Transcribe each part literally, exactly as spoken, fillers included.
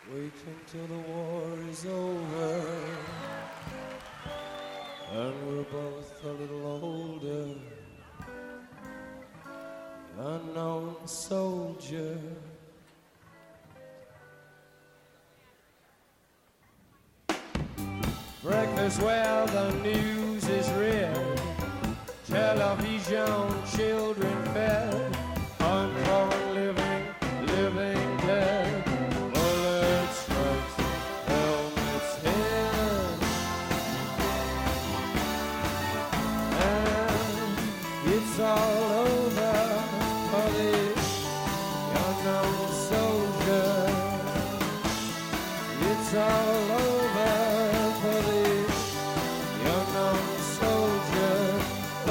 Wait until the war is over and we're both a little older. Unknown soldier. Breakfast where the news is read, television, children fed, unborn living, living dead. Bullet strikes, helmets hit, and it's all over for the unknown soldier. It's all over for the unknown soldier.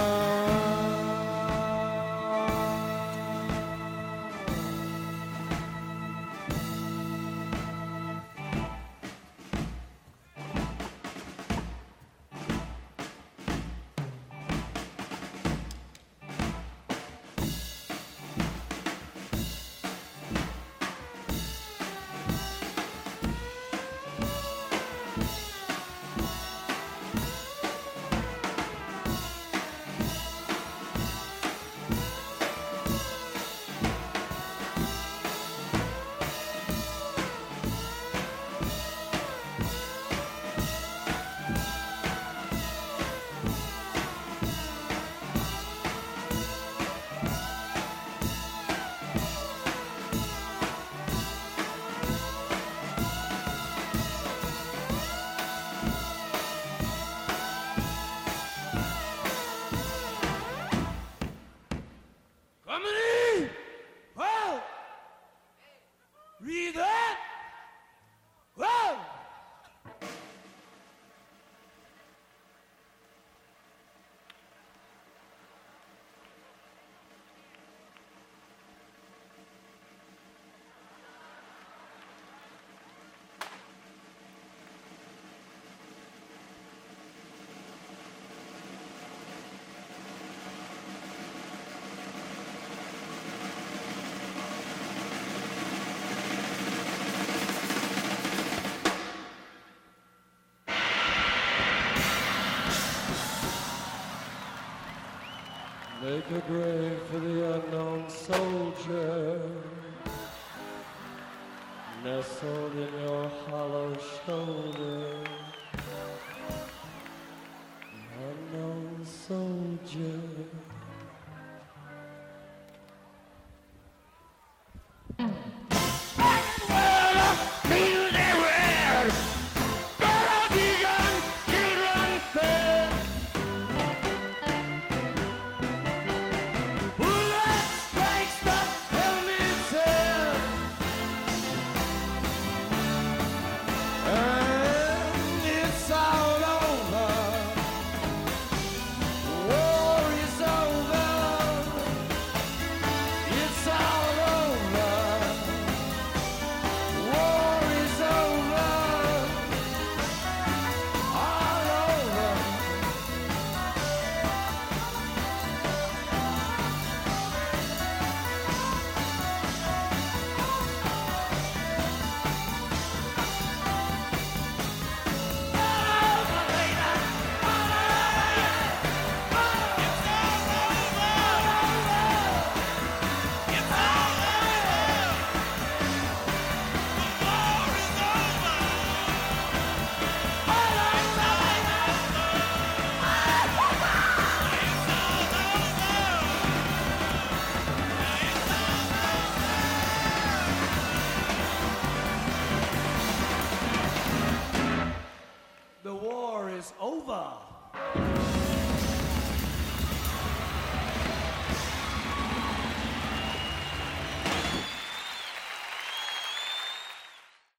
Read that? Whoa! Make a grave for the unknown soldier, nestled in your hollow shoulder. The unknown soldier. The war is over.